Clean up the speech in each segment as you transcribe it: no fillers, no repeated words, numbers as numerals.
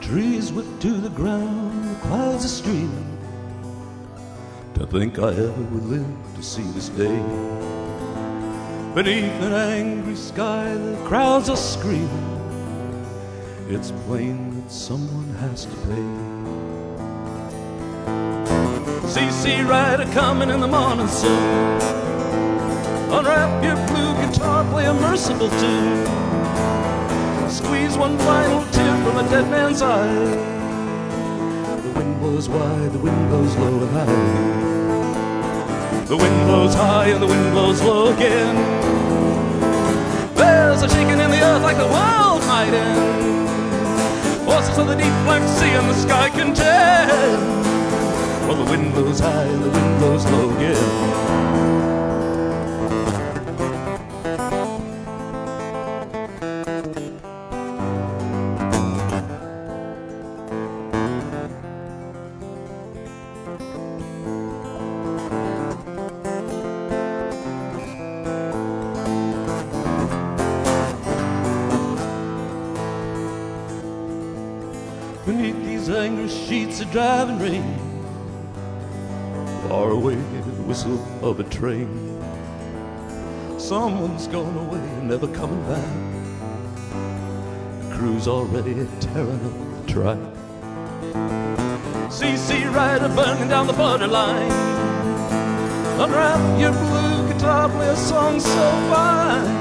trees whipped to the ground, the clouds are streaming. To think I ever would live to see this day. Beneath an angry sky, the crowds are screaming. It's plain that someone has to pay. CC Rider coming in the morning sun. Unwrap your blue guitar, play a merciful tune. Squeeze one final tear from a dead man's eye. The wind blows wide, the wind blows low and high. The wind blows high and the wind blows low again. There's a shaking in the earth like the world might end. Voices of the deep black sea and the sky contend. Well, the wind blows high and the wind blows low again. Beneath these angry sheets of driving rain, far away the whistle of a train. Someone's gone away and never coming back. The crew's already tearing up the track. CC Rider burning down the borderline. Unwrap your blue guitar, play a song so fine.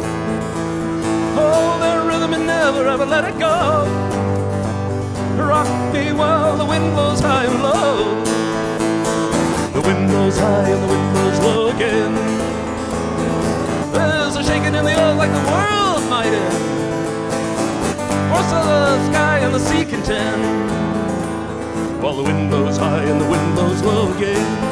Hold their rhythm and never ever let it go. Rock me while the wind blows high and low. The wind blows high and the wind blows low again. There's a shaking in the earth like the world might end. Force of the sky and the sea contend. While the wind blows high and the wind blows low again.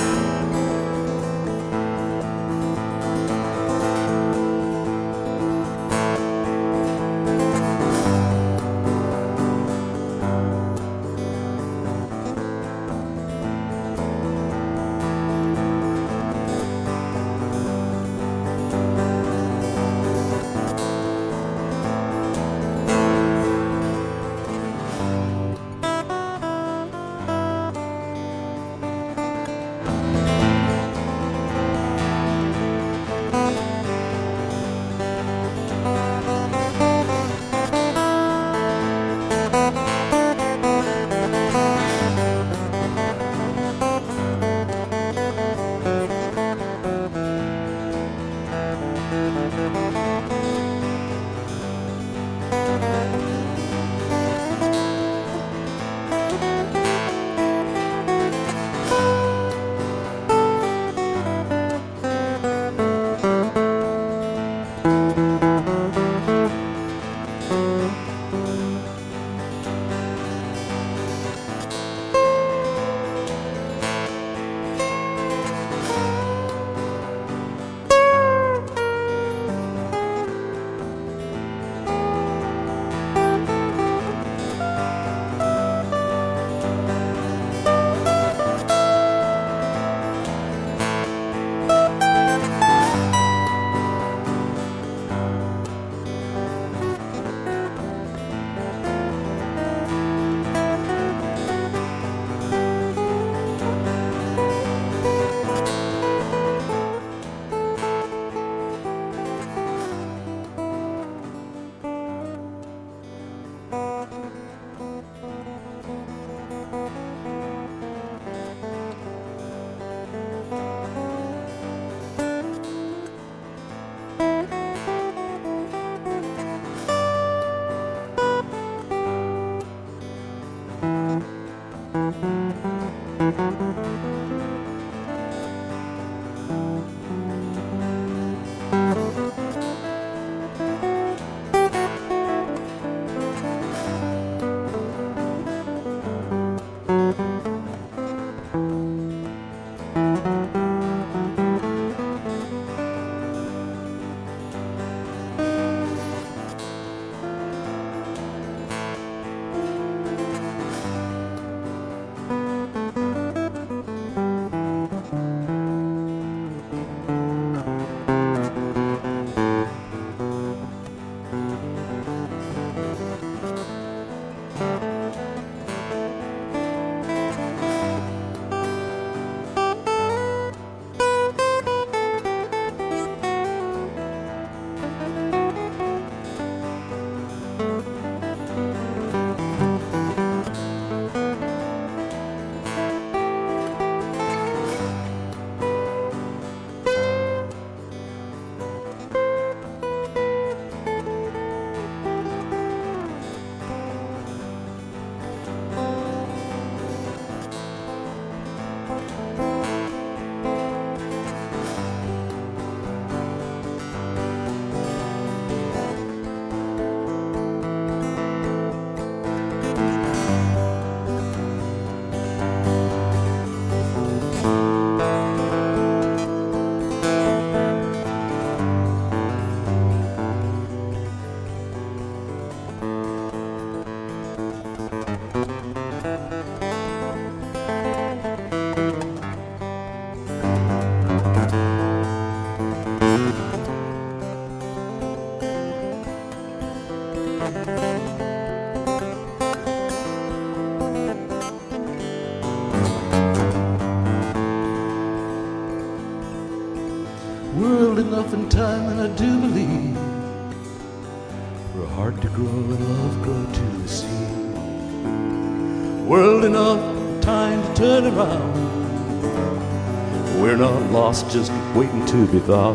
World enough in time, and I do believe for a heart to grow and love grow to the sea. World enough time to turn around. We're not lost, just waiting to be found.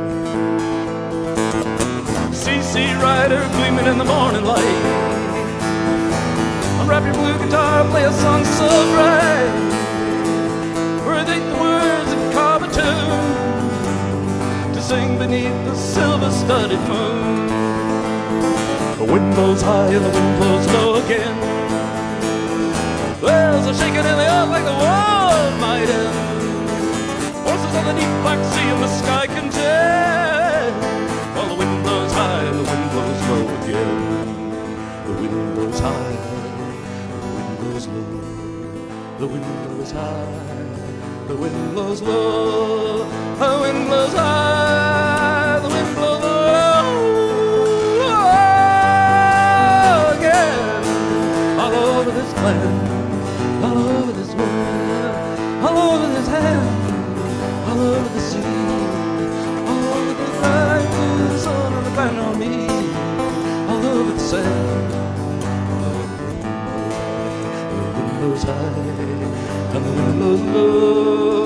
CC Rider gleaming in the morning light. Unwrap your blue guitar, play a song so bright. Breathe the words and carve a tune to sing beneath the silver-studded moon. The wind blows high and the wind blows low again. There's a shaking in the earth like the world might end. Forces on the deep black sea and the sky contend. While the wind blows high and the wind blows low again. The wind blows high, the wind blows low. The wind blows high, the wind blows low. The wind blows high, the wind blows low again. All over this land, all over this world, all over this hand, all over the sea, all over the light, the sun and the ground on me, all over the sand. The wind blows high, and the wind blows low.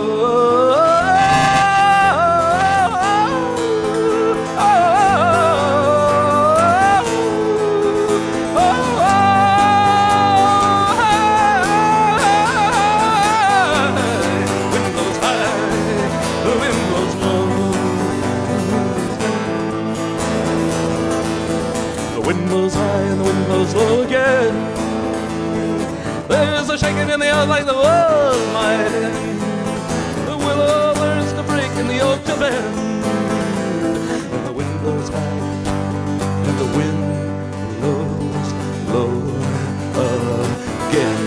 The wind blows high and the wind blows low again. There's a shaking in the earth like the world might end. The willow learns to break and the oak to bend. And the wind blows high and the wind blows low again.